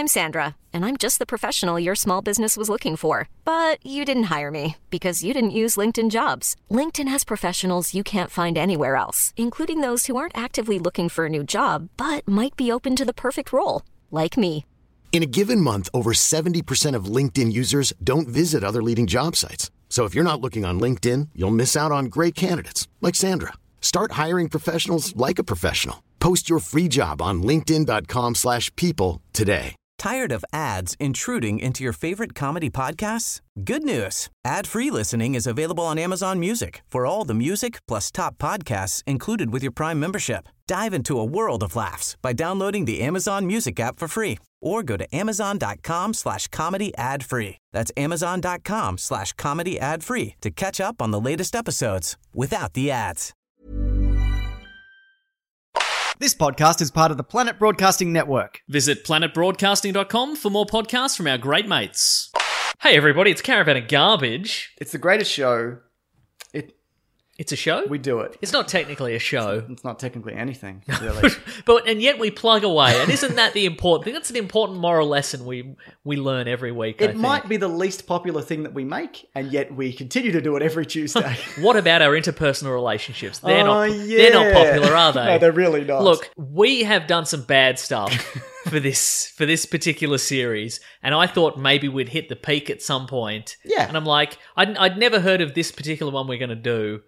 I'm Sandra, and I'm just the professional your small business was looking for. But you didn't hire me because you didn't use LinkedIn Jobs. LinkedIn has professionals you can't find anywhere else, including those who aren't actively looking for a new job, but might be open to the perfect role, like me. In a given month, over 70% of LinkedIn users don't visit other leading job sites. So if you're not looking on LinkedIn, you'll miss out on great candidates like Sandra. Start hiring professionals like a professional. Post your free job on linkedin.com/people today. Tired of ads intruding into your favorite comedy podcasts? Good news. Ad-free listening is available on Amazon Music for all the music plus top podcasts included with your Prime membership. Dive into a world of laughs by downloading the Amazon Music app for free or go to amazon.com/comedy ad-free. That's amazon.com/comedy ad-free to catch up on the latest episodes without the ads. This podcast is part of the Planet Broadcasting Network. Visit planetbroadcasting.com for more podcasts from our great mates. Hey everybody, it's Caravan of Garbage. It's the greatest show. It's a show? We do it. It's not technically a show. It's not technically anything, really. And yet we plug away. And isn't that the important thing? That's an important moral lesson we learn every week, I It think. might be the least popular thing that we make, and yet we continue to do it every Tuesday. What about our interpersonal relationships? They're not yeah. popular, are they? No, they're really not. Look, we have done some bad stuff for this particular series, and I thought maybe we'd hit the peak at some point. Yeah. And I'm like, I'd never heard of this particular one we're going to do.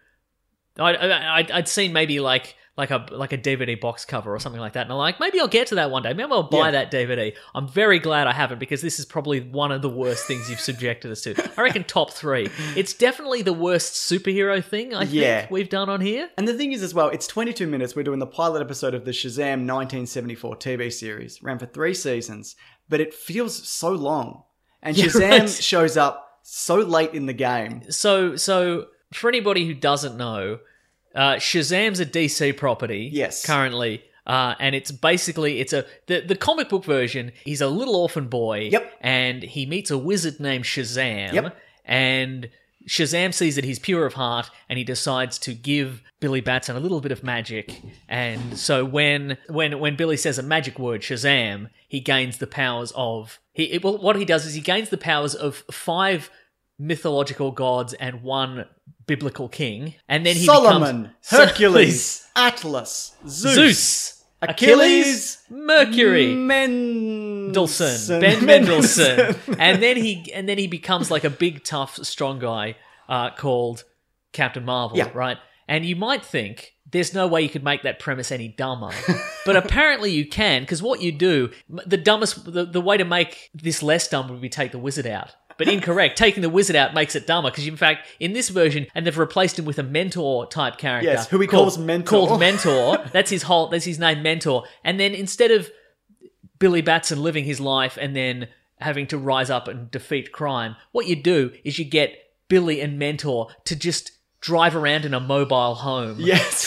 I'd seen maybe like a DVD box cover or something like that, and I'm like, maybe I'll get to that one day. Maybe I'll buy that DVD. I'm very glad I haven't, because this is probably one of the worst things you've subjected us to. I reckon top 3. It's definitely the worst superhero thing I think we've done on here. And the thing is as well, it's 22 minutes. We're doing the pilot episode of the Shazam 1974 TV series. Ran for 3 seasons, but it feels so long. And Shazam shows up so late in the game. So for anybody who doesn't know, Shazam's a DC property. Yes. Currently. And it's basically, the comic book version, he's a little orphan boy. Yep. And he meets a wizard named Shazam. Yep. And Shazam sees that he's pure of heart, and he decides to give Billy Batson a little bit of magic. And so when Billy says a magic word, Shazam, he gains the powers of... what he does is he gains the powers of 5 mythological gods and 1 biblical king, and then he Solomon, becomes Hercules, Atlas, Zeus, Achilles, Mercury, Mendelssohn, Ben Mendelsohn, and then he becomes like a big, tough, strong guy called Captain Marvel, right? And you might think there's no way you could make that premise any dumber, but apparently you can, because what you do, the way to make this less dumb would be take the wizard out. But incorrect. Taking the wizard out makes it dumber, because in fact, in this version, and they've replaced him with a mentor type character. Yes, who he calls Mentor. Called Mentor. That's his name, Mentor. And then instead of Billy Batson living his life and then having to rise up and defeat crime, what you do is you get Billy and Mentor to just drive around in a mobile home. Yes.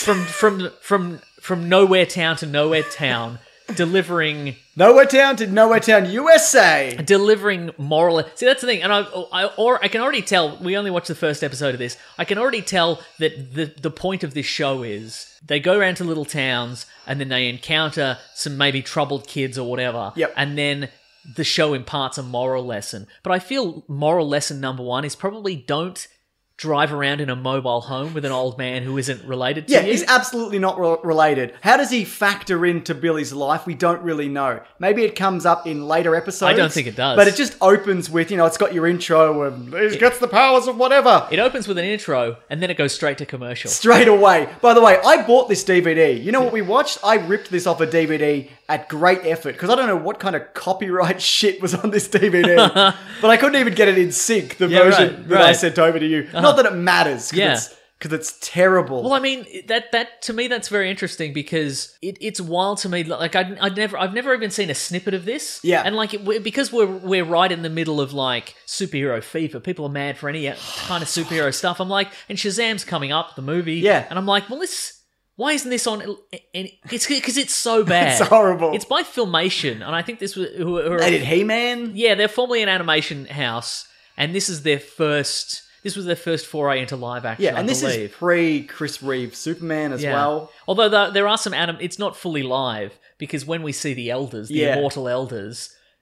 From nowhere town to nowhere town. Delivering Nowhere Town, USA. Delivering moral. See, that's the thing, and I can already tell. We only watched the first episode of this. I can already tell that the point of this show is they go around to little towns and then they encounter some maybe troubled kids or whatever. Yep. And then the show imparts a moral lesson. But I feel moral lesson number 1 is probably don't drive around in a mobile home with an old man who isn't related to you. Yeah, he's absolutely not related. How does he factor into Billy's life? We don't really know. Maybe it comes up in later episodes. I don't think it does. But it just opens with, it's got your intro and he gets the powers of whatever. It opens with an intro and then it goes straight to commercial. Straight away. By the way, I bought this DVD. You know what we watched? I ripped this off a DVD at great effort, because I don't know what kind of copyright shit was on this DVD, but I couldn't even get it in sync, the version that I sent over to you. Not that it matters, because it's terrible. Well, I mean, that to me, that's very interesting, because it's wild to me. Like I've never even seen a snippet of this. Yeah, and because we're right in the middle of like superhero fever. People are mad for any kind of superhero stuff. I'm like, and Shazam's coming up, the movie. Yeah, and I'm like, well, why isn't this on? It's because it's so bad. It's horrible. It's by Filmation, and I think this was they did He-Man. Yeah, they're formerly an animation house, and this is their first. This was their first foray into live action. Yeah, and this is pre-Chris Reeve Superman as well. Although there are some it's not fully live, because when we see the elders, the immortal elders,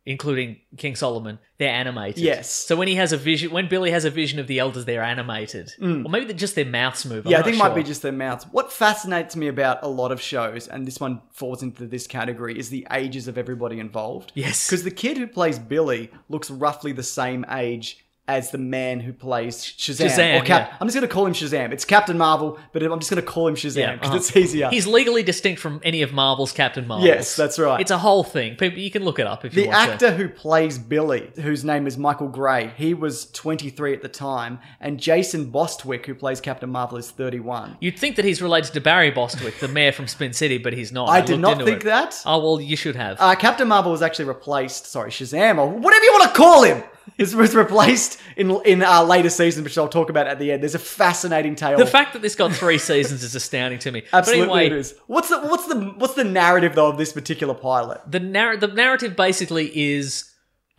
including King Solomon, they're animated. Yes. So when Billy has a vision of the elders, they're animated. Or maybe just their mouths move. Yeah, I think it might be just their mouths. What fascinates me about a lot of shows, and this one falls into this category, is the ages of everybody involved. Yes. Because the kid who plays Billy looks roughly the same age as the man who plays Shazam. I'm just going to call him Shazam. It's Captain Marvel, but I'm just going to call him Shazam because it's easier. He's legally distinct from any of Marvel's Captain Marvels. Yes, that's right. It's a whole thing. People, you can look it up if you want The actor who plays Billy, whose name is Michael Gray, he was 23 at the time, and Jason Bostwick, who plays Captain Marvel, is 31. You'd think that he's related to Barry Bostwick, the mayor from Spin City, but he's not. I did not think that. Oh, well, you should have. Captain Marvel was actually replaced, Shazam, or whatever you want to call him. This was replaced in later seasons, which I'll talk about at the end. There's a fascinating tale. The fact that this got 3 seasons is astounding to me. Absolutely, but anyway, it is. What's the narrative though of this particular pilot? The narrative basically is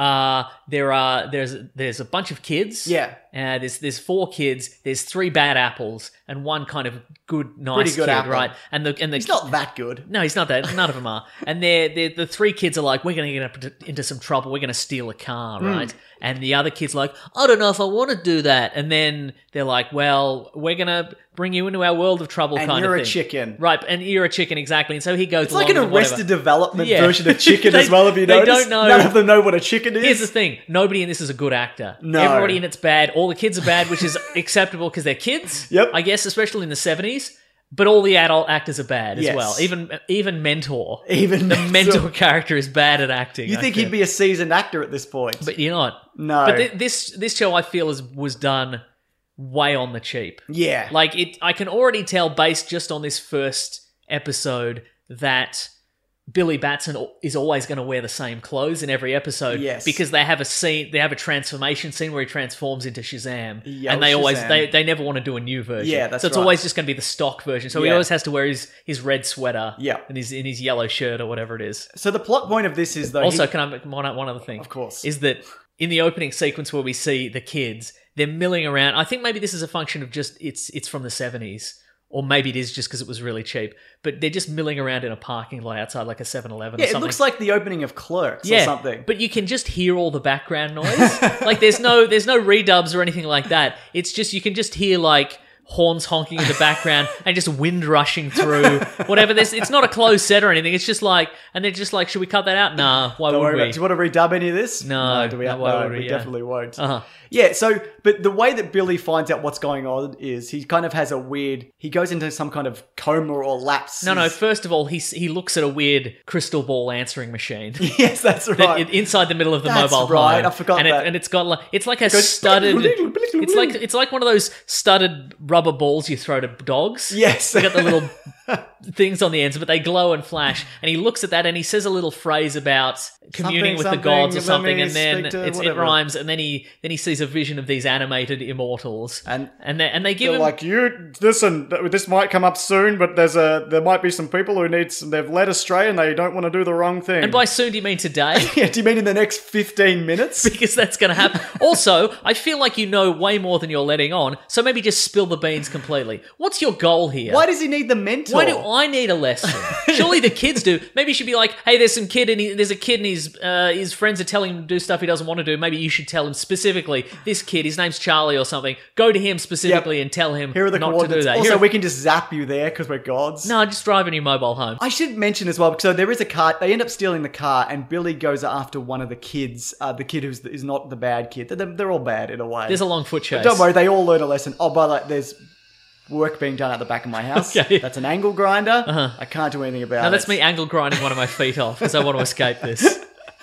there's a bunch of kids. Yeah. There's 4 kids. There's 3 bad apples and 1 kind of good, nice kid, apple. right? And he's not that good. No, he's not that. None of them are. And the 3 kids are like, we're going to get into some trouble. We're going to steal a car, right? And the other kid's like, I don't know if I want to do that. And then they're like, well, we're going to bring you into our world of trouble, and kind of thing. And you're a chicken. Right, and you're a chicken, exactly. And so he goes along. It's like an Arrested Development version of chicken as well, have you noticed? They don't know. None of them know what a chicken is. Here's the thing. Nobody in this is a good actor. No. Everybody in it's bad. All the kids are bad, which is acceptable because they're kids. Yep. I guess, especially in the 70s. But all the adult actors are bad as well. Even Mentor. The Mentor character is bad at acting. You think he'd be a seasoned actor at this point? But you're not. No. But this show, I feel, was done way on the cheap. Yeah. Like, I can already tell, based just on this first episode, that Billy Batson is always going to wear the same clothes in every episode. Yes. Because they have a transformation scene where he transforms into Shazam. And they never want to do a new version. Yeah, that's So it's right. always just going to be the stock version. So he always has to wear his red sweater. Yeah. And in his yellow shirt or whatever it is. So the plot point of this is, though... Also, can I make one other thing? Of course. Is that in the opening sequence where we see the kids, they're milling around. I think maybe this is a function of just it's from the 70s. Or maybe it is just because it was really cheap. But they're just milling around in a parking lot outside like a 7-Eleven or something. It looks like the opening of Clerks or something. But you can just hear all the background noise. Like there's no redubs or anything like that. It's just, you can just hear like horns honking in the background and just wind rushing through whatever. It's not a closed set or anything. It's just like, and they're just like, should we cut that out? Nah, why would we? Do you want to redub any of this? No, do we? We yeah. definitely won't. Uh-huh. Yeah, so, but the way that Billy finds out what's going on is he kind of has he goes into some kind of coma or lapse. No, first of all, he looks at a weird crystal ball answering machine. Yes, that's right. Inside the middle of the That's mobile right, home. I forgot that. And it's got like, it's like a studded, it's like one of those studded rubber balls you throw to dogs. Yes. They got the little things on the ends, but they glow and flash. And he looks at that and he says a little phrase about communing with the gods or something, and then it rhymes, and then he sees a vision of these animated immortals, and they give him like, you listen, this might come up soon, but there might be some people who they've led astray and they don't want to do the wrong thing. And by soon, do you mean today? Yeah, do you mean in the next 15 minutes? Because that's going to happen. Also, I feel like you know way more than you're letting on, so maybe just spill the beans completely. What's your goal here? Why does he need the mentor? Why do I need a lesson? Surely the kids do. Maybe you should be like, hey, there's some kid and there's a kid and his friends are telling him to do stuff he doesn't want to do. Maybe you should tell him specifically, this kid, his name's Charlie or something. Go to him specifically and tell him Here are the not to do that. Also, we can just zap you there because we're gods. No, just drive in your mobile home. I should mention as well, so there is a car, they end up stealing the car and Billy goes after one of the kids, the kid is not the bad kid. They're all bad in a way. There's a long foot chase. But don't worry, they all learn a lesson. Oh, by the way, there's work being done at the back of my house. Okay. That's an angle grinder. I can't do anything about it. No, that's me angle grinding one of my feet off because I want to escape this.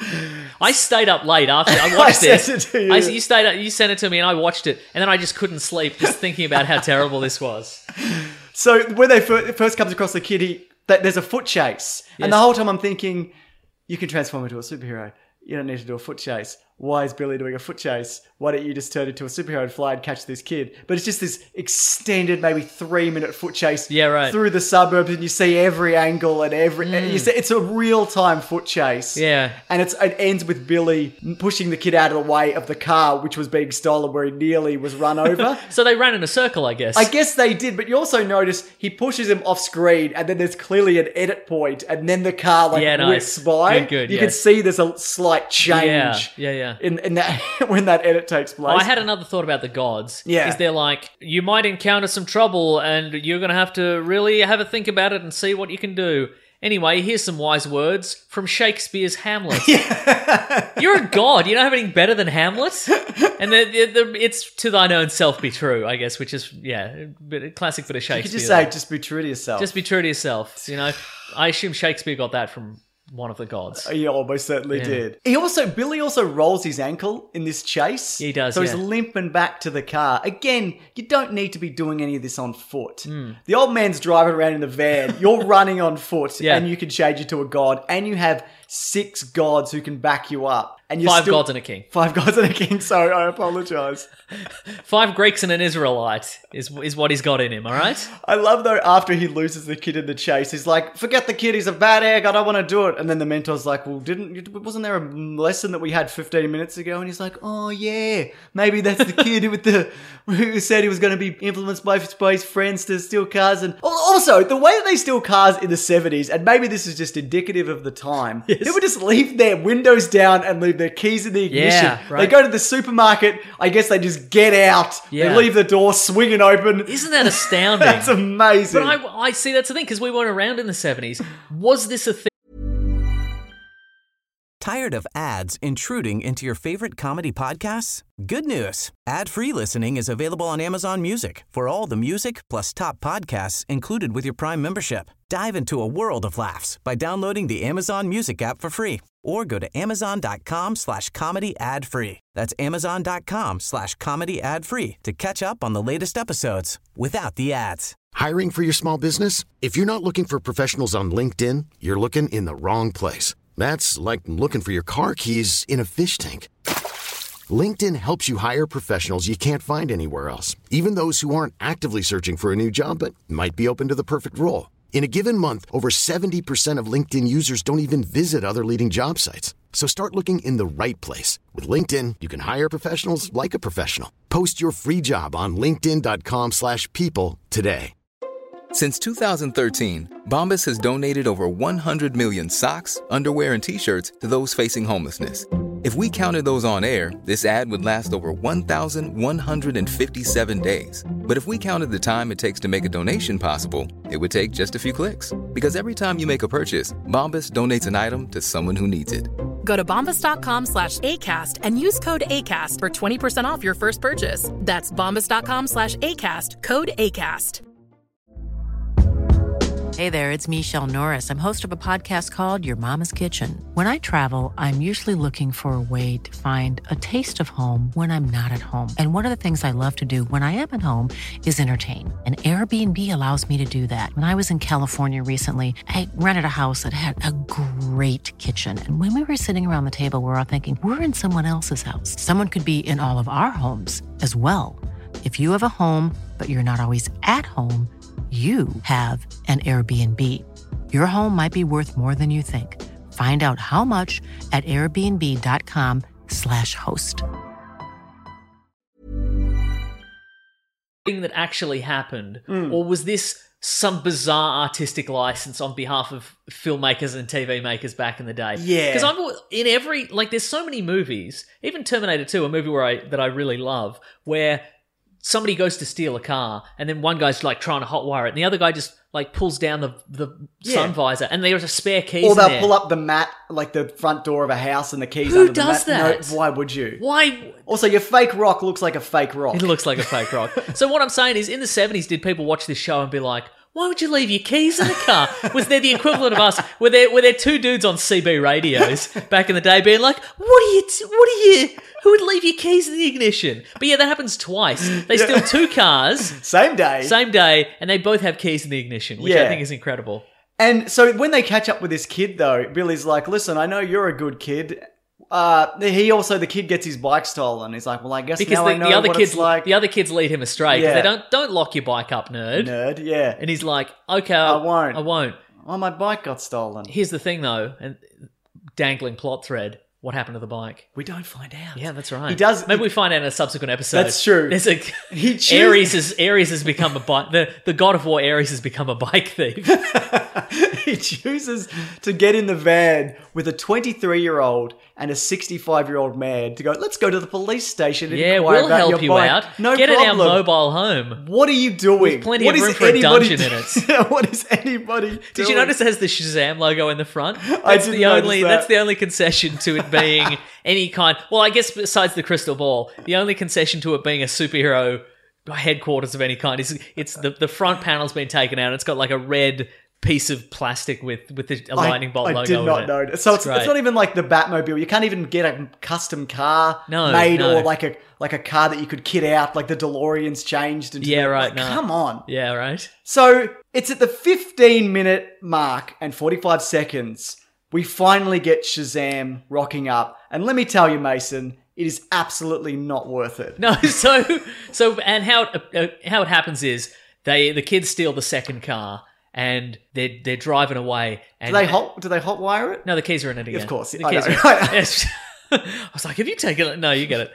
I stayed up late after I watched this. Sent it to you. You stayed up, you sent it to me and I watched it, and then I just couldn't sleep just thinking about how terrible this was. So when they first comes across the kid, there's a foot chase. Yes. And the whole time I'm thinking, you can transform into a superhero. You don't need to do a foot chase. why is Billy doing a foot chase? Why don't you just turn into a superhero and fly and catch this kid? But it's just this extended, maybe 3-minute foot chase through the suburbs, and you see every angle and you see, it's a real-time foot chase. Yeah. And it ends with Billy pushing the kid out of the way of the car, which was being stolen, where he nearly was run over. So they ran in a circle, I guess. I guess they did, but you also notice he pushes him off screen, and then there's clearly an edit point, and then the car whips by. Good, you can see there's a slight change. Yeah. In that when that edit takes place. I had another thought about the gods. Yeah. Is they're like, you might encounter some trouble and you're going to have to really have a think about it and see what you can do. Anyway, here's some wise words from Shakespeare's Hamlet. You're a god. You don't have anything better than Hamlet? And it's to thine own self be true, I guess, which is, a classic bit of Shakespeare. You could just say, just be true to yourself. Just be true to yourself. You know, I assume Shakespeare got that from one of the gods. He almost certainly did. Billy also rolls his ankle in this chase. He does, So he's limping back to the car. Again, you don't need to be doing any of this on foot. The old man's driving around in the van. You're running on foot, and you can change it to a god, and you have 6 gods who can back you up. And you're 5 gods and a king. 5 gods and a king, sorry, I apologise. 5 Greeks and an Israelite is what he's got in him, all right? I love, though, after he loses the kid in the chase, he's like, forget the kid, he's a bad egg, I don't want to do it. And then the mentor's like, well, wasn't there a lesson that we had 15 minutes ago? And he's like, oh, yeah, maybe that's the kid who said he was going to be influenced by his friends to steal cars. And also, the way that they steal cars in the 70s, and maybe this is just indicative of the time, they would just leave their windows down and leave their keys in the ignition. Yeah, right. They go to the supermarket, I guess they just get out, they leave the door swinging open. Isn't that astounding? That's amazing. But I see that's the thing, because we weren't around in the 70s. Was this a thing? Tired of ads intruding into your favorite comedy podcasts? Good news. Ad-free listening is available on Amazon Music for all the music plus top podcasts included with your Prime membership. Dive into a world of laughs by downloading the Amazon Music app for free or go to amazon.com/comedy ad-free. That's amazon.com/comedy ad-free to catch up on the latest episodes without the ads. Hiring for your small business? If you're not looking for professionals on LinkedIn, you're looking in the wrong place. That's like looking for your car keys in a fish tank. LinkedIn helps you hire professionals you can't find anywhere else, even those who aren't actively searching for a new job but might be open to the perfect role. In a given month, over 70% of LinkedIn users don't even visit other leading job sites. So start looking in the right place. With LinkedIn, you can hire professionals like a professional. Post your free job on linkedin.com/people today. Since 2013, Bombas has donated over 100 million socks, underwear, and T-shirts to those facing homelessness. If we counted those on air, this ad would last over 1,157 days. But if we counted the time it takes to make a donation possible, it would take just a few clicks. Because every time you make a purchase, Bombas donates an item to someone who needs it. Go to bombas.com/ACAST and use code ACAST for 20% off your first purchase. That's bombas.com/ACAST, code ACAST. Hey there, it's Michelle Norris. I'm host of a podcast called Your Mama's Kitchen. When I travel, I'm usually looking for a way to find a taste of home when I'm not at home. And one of the things I love to do when I am at home is entertain. And Airbnb allows me to do that. When I was in California recently, I rented a house that had a great kitchen. And when we were sitting around the table, we were all thinking, we're in someone else's house. Someone could be in all of our homes as well. If you have a home, but you're not always at home, you have an Airbnb. Your home might be worth more than you think. Find out how much at airbnb.com/host. Thing that actually happened, or was this some bizarre artistic license on behalf of filmmakers and TV makers back in the day? Yeah. Because there's so many movies, even Terminator 2, a movie that I really love, where somebody goes to steal a car, and then one guy's like trying to hotwire it, and the other guy just like pulls down the sun visor, and there's a spare keys. Or they'll in there. pull up the mat, like the front door of a house, and the keys Who under the does mat. that? No, why would you? Why? Also, your fake rock looks like a fake rock. It looks like a fake rock. So what I'm saying is, in the 70s, did people watch this show and be like, why would you leave your keys in the car? Was there the equivalent of us? Were there 2 dudes on CB radios back in the day being like, who would leave your keys in the ignition? But yeah, that happens twice. They steal 2 cars. Same day, and they both have keys in the ignition, which I think is incredible. And so when they catch up with this kid, though, Billy's like, listen, I know you're a good kid. The kid gets his bike stolen. He's like, well, I guess because now I know what it's like. The other kids lead him astray. Yeah. They don't lock your bike up, nerd. Nerd, yeah. And he's like, okay, I won't. I won't. Oh, my bike got stolen. Here's the thing, though, and dangling plot thread. What happened to the bike? We don't find out. Yeah, that's right. He does. Maybe we find out in a subsequent episode. That's true. There's a Ares has become a bike. The god of war Ares has become a bike thief. He chooses to get in the van with a 23-year-old and a 65-year-old man to go, let's go to the police station and Yeah, inquire we'll about help your you bike. out. No Get problem. in our mobile home. What are you doing? With plenty What of is room for a anybody dungeon in it. What is anybody doing? Did you notice it has the Shazam logo in the front? I didn't notice that. That's the only concession to it being any kind. Well, I guess besides the crystal ball, the only concession to it being a superhero headquarters of any kind is it's the front panel's been taken out. And it's got like a red piece of plastic with a lightning bolt logo. I did not in it. know. So it's great. not even like the Batmobile. You can't even get a custom car No. or like a car that you could kit out, like the DeLorean's changed. Into Come on. Yeah, right. So it's at the 15-minute mark and 45 seconds. We finally get Shazam rocking up. And let me tell you, Mason, it is absolutely not worth it. No, so and how it happens is the kids steal the second car and they're driving away. And Do they hotwire it? No, the keys are in it again. Of course. The I keys know. are in it. I was like, have you taken it? No, you get it.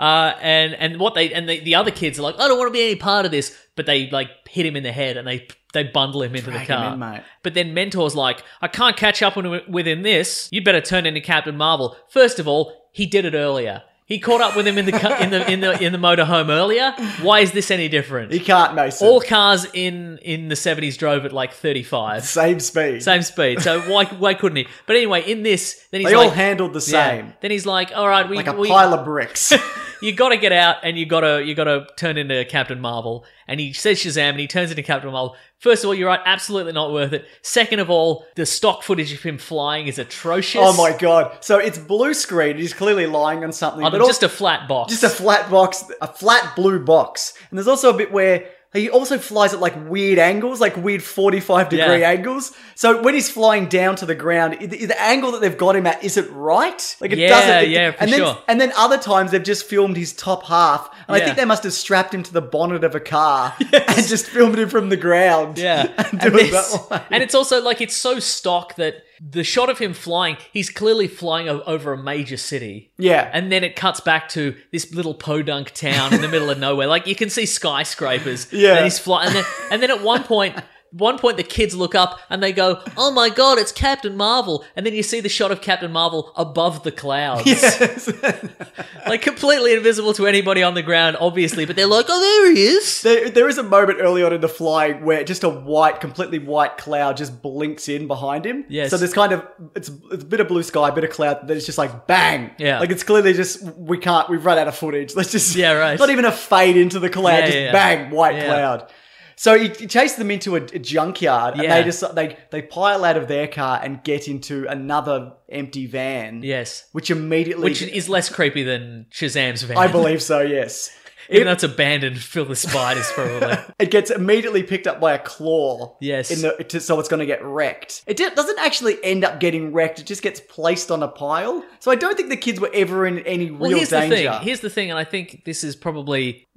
And the other kids are like, I don't want to be any part of this, but they like hit him in the head and they bundle him into the Drag car. him in, mate. But then Mentor's like, I can't catch up with him this. You better turn into Captain Marvel. First of all, he did it earlier. He caught up with him in the motorhome earlier. Why is this any different? He can't, Mason. All cars in the 70s drove at like 35. Same speed. So why couldn't he? But anyway, in this, then he's They like, all handled the same. Then he's like, all right, Like a pile of bricks. you got to get out and you got to turn into Captain Marvel. And he says Shazam and he turns into Captain Marvel. First of all, you're right, absolutely not worth it. Second of all, the stock footage of him flying is atrocious. Oh my god. So it's blue screen. He's clearly lying on something. On but just a flat box. Just a flat box, a flat blue box. And there's also a bit where he also flies at like weird angles, like weird 45-degree angles. So when he's flying down to the ground, the angle that they've got him at, is it right? Like it doesn't. Yeah, for sure. And then other times they've just filmed his top half. And I think they must have strapped him to the bonnet of a car and just filmed him from the ground. Yeah. And do it that way. And it's also like, it's so stock that the shot of him flying, he's clearly flying over a major city. Yeah. And then it cuts back to this little podunk town in the middle of nowhere. Like you can see skyscrapers. Yeah. And he's flying. And then at one point the kids look up and they go, oh my god, it's Captain Marvel. And then you see the shot of Captain Marvel above the clouds. Yes. Like completely invisible to anybody on the ground, obviously. But they're like, oh, there he is. There is a moment early on in the flying where just a completely white cloud just blinks in behind him. Yes. So there's kind of, it's a bit of blue sky, a bit of cloud, then it's just like bang. Yeah. Like it's clearly just, we've run out of footage. Let's just, Yeah, right. Not even a fade into the cloud, Yeah, bang, white Yeah. cloud. So he chases them into a junkyard, and Yeah. they pile out of their car and get into another empty van. Yes. Which immediately, Which is less creepy than Shazam's van. I believe so. Yes. Even though it's abandoned, filled with spiders, probably. It gets immediately picked up by a claw. Yes. So it's going to get wrecked. It doesn't actually end up getting wrecked. It just gets placed on a pile. So I don't think the kids were ever in any real danger. Here's the thing, and I think this is probably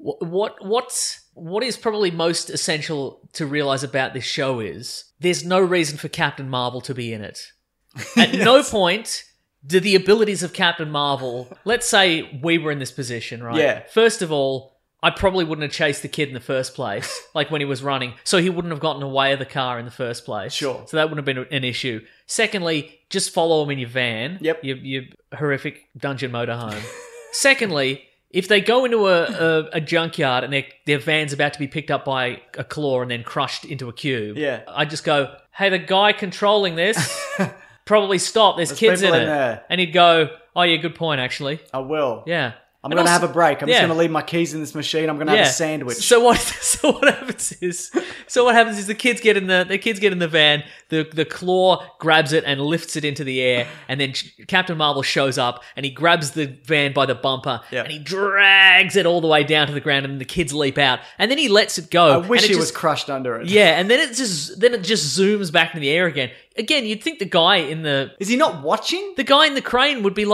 what is probably most essential to realize about this show is there's no reason for Captain Marvel to be in it. At no point do the abilities of Captain Marvel, let's say we were in this position, right? Yeah. First of all, I probably wouldn't have chased the kid in the first place, like when he was running, so he wouldn't have gotten away of the car in the first place. Sure. So that wouldn't have been an issue. Secondly, just follow him in your van. Yep. Your horrific dungeon motorhome. Secondly, if they go into a junkyard and their van's about to be picked up by a claw and then crushed into a cube, I just go, hey, the guy controlling this, probably stop. There's kids in people it. in there. And he'd go, oh, yeah, good point, actually. I will. Yeah. I'm going to have a break. I'm just Yeah. going to leave my keys in this machine. I'm going to have a sandwich. So what happens is the kids get in the van, the claw grabs it and lifts it into the air, and then Captain Marvel shows up and he grabs the van by the bumper and he drags it all the way down to the ground, and the kids leap out, and then he lets it go. I wish and he was crushed under it. Yeah, and then it just zooms back into the air again. Again, you'd think the guy in the Is he not watching? crane would be like,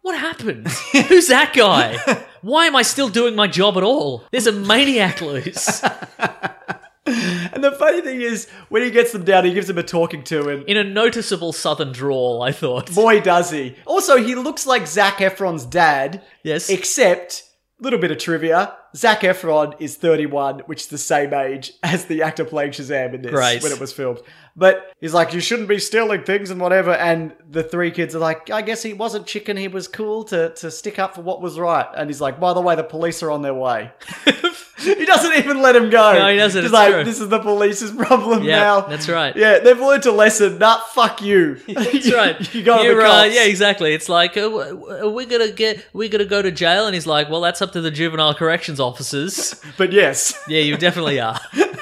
What happened? Who's that guy? Why am I still doing my job at all? There's a maniac loose. And the funny thing is, when he gets them down, he gives them a talking to, and In a noticeable southern drawl, I thought. boy does he. Also, he looks like Zac Efron's dad. Yes. Except, little bit of trivia, Zac Efron is 31, which is the same age as the actor playing Shazam in this Great. when it was filmed. But he's like, you shouldn't be stealing things and whatever. And the three kids are like, I guess he wasn't chicken, he was cool to stick up for what was right. And he's like, by the way, the police are on their way. He doesn't even let him go. No, he doesn't. He's It's like, true. this is the police's problem Yeah, now. that's right. Yeah, they've learned a lesson. Nah, fuck you. That's right. You go to the You're, cops. yeah, exactly. It's like, we're gonna go to jail, and he's like, well, that's up to the juvenile corrections officers. But yes. Yeah, you definitely are.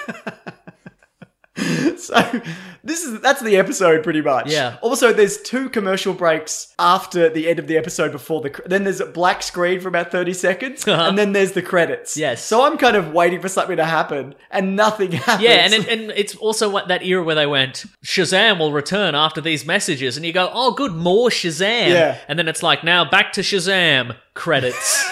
So that's the episode pretty much. Yeah. Also, there's 2 commercial breaks after the end of the episode before then there's a black screen for about 30 seconds, and then there's the credits. Yes. So I'm kind of waiting for something to happen, and nothing happens. Yeah, and it's also that era where they went, Shazam will return after these messages, and you go, oh, good, more Shazam. Yeah. And then it's like, now back to Shazam. Credits.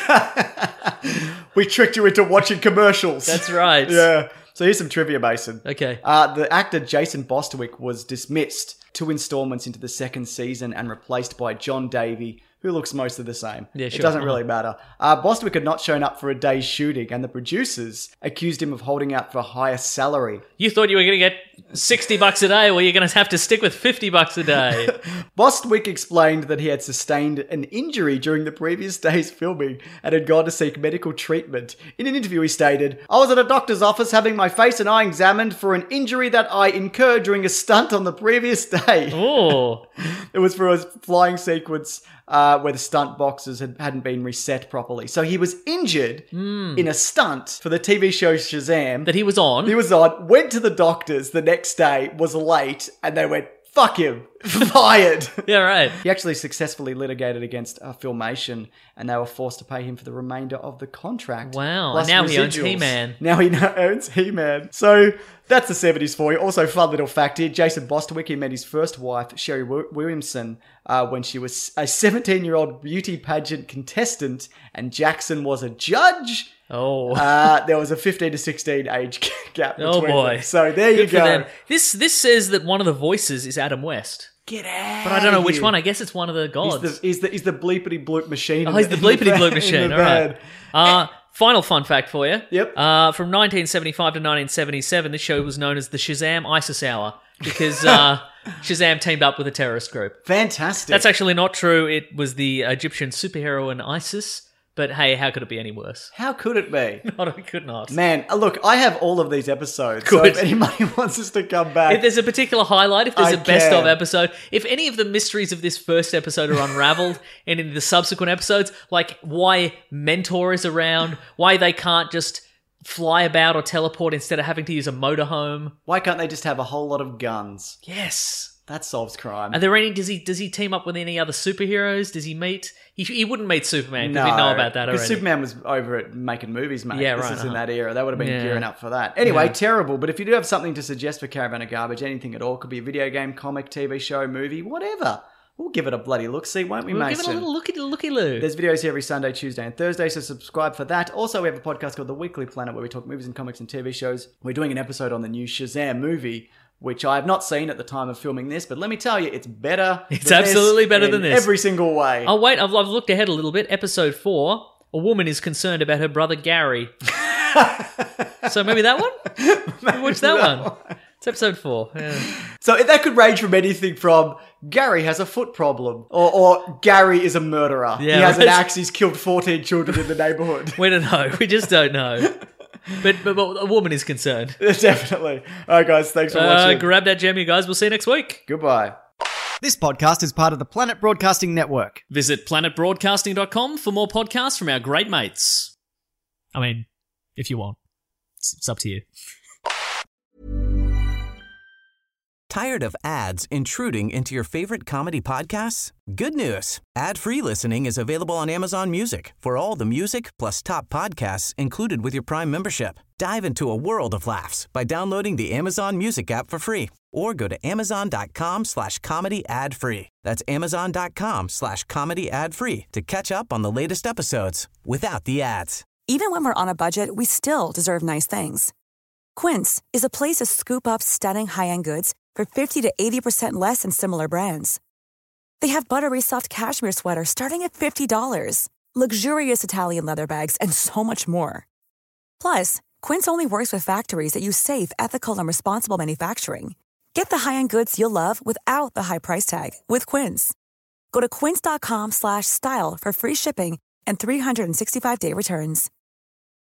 We tricked you into watching commercials. That's right. Yeah. So here's some trivia, Mason. Okay. The actor Jason Bostwick was dismissed 2 installments into the 2nd season and replaced by John Davey, who looks mostly the same. Yeah, sure. It doesn't really matter. Bostwick had not shown up for a day's shooting, and the producers accused him of holding out for a higher salary. You thought you were going to get $60 a day, well, you're going to have to stick with $50 a day. Bostwick explained that he had sustained an injury during the previous day's filming and had gone to seek medical treatment. In an interview, he stated, I was at a doctor's office having my face and eye examined for an injury that I incurred during a stunt on the previous day. Oh. It was for a flying sequence where the stunt boxes hadn't been reset properly. So he was injured in a stunt for the TV show Shazam. That he was on. He was on, went to the doctors the next day, was late, and they went, fuck him, fired. Yeah, right. He actually successfully litigated against Filmation, and they were forced to pay him for the remainder of the contract. Wow, plus and now he owns residuals. He-Man. Now he owns He-Man. So that's the 70s for you. Also, fun little fact here, Jason Bostwick, he met his first wife, Sherry Williamson, when she was a 17-year-old beauty pageant contestant, and Jackson was a judge. Oh. There was a 15 to 16 age gap between Oh, boy. them. So there you Good for go. them. This says that one of the voices is Adam West. Get out. But I don't know which here. one. I guess it's one of the gods. He's the bleepity bloop machine. Oh, he's the bleepity bloop machine. All right. Final fun fact for you. Yep. From 1975 to 1977, this show was known as the Shazam ISIS Hour because Shazam teamed up with a terrorist group. Fantastic. That's actually not true. It was the Egyptian superheroine Isis. But hey, how could it be any worse? How could it be? It could not. Man, look, I have all of these episodes. Good. So if anybody wants us to come back, If there's a particular highlight, if there's I a best can. of episode, if any of the mysteries of this first episode are unraveled and in the subsequent episodes, like why Mentor is around, why they can't just fly about or teleport instead of having to use a motorhome. why can't they just have a whole lot of guns? Yes. That solves crime. Are there any? Does he team up with any other superheroes? Does he meet? He wouldn't meet Superman because we know about that already. Because Superman was over at making movies, mate. Yeah, this right, is in that era. They would have been Yeah. gearing up for that. Anyway, terrible. But if you do have something to suggest for Caravan of Garbage, anything at all, could be a video game, comic, TV show, movie, whatever. We'll give it a bloody look-see, won't we, We'll Mason? give it a little looky-loo. There's videos here every Sunday, Tuesday, and Thursday, so subscribe for that. Also, we have a podcast called The Weekly Planet where we talk movies and comics and TV shows. We're doing an episode on the new Shazam movie, which I have not seen at the time of filming this, but let me tell you, it's better. It's absolutely better than this. Every single way. Oh wait, I've looked ahead a little bit. Episode 4, a woman is concerned about her brother Gary. So maybe that one? Maybe watch that one. It's episode 4. Yeah. So that could range from anything from Gary has a foot problem, or Gary is a murderer. Yeah, he has an right. axe, he's killed 14 children in the neighborhood. We don't know. We just don't know. But a woman is concerned. Definitely. All right, guys, thanks for watching. Grab that gem, you guys. We'll see you next week. Goodbye. This podcast is part of the Planet Broadcasting Network. Visit planetbroadcasting.com for more podcasts from our great mates. I mean, if you want. It's up to you. Tired of ads intruding into your favorite comedy podcasts? Good news. Ad-free listening is available on Amazon Music for all the music plus top podcasts included with your Prime membership. Dive into a world of laughs by downloading the Amazon Music app for free or go to amazon.com/comedy ad free. That's amazon.com/comedy ad free to catch up on the latest episodes without the ads. Even when we're on a budget, we still deserve nice things. Quince is a place to scoop up stunning high-end goods for 50 to 80% less than similar brands. They have buttery soft cashmere sweaters starting at $50, luxurious Italian leather bags, and so much more. Plus, Quince only works with factories that use safe, ethical, and responsible manufacturing. Get the high-end goods you'll love without the high price tag with Quince. Go to quince.com/style for free shipping and 365-day returns.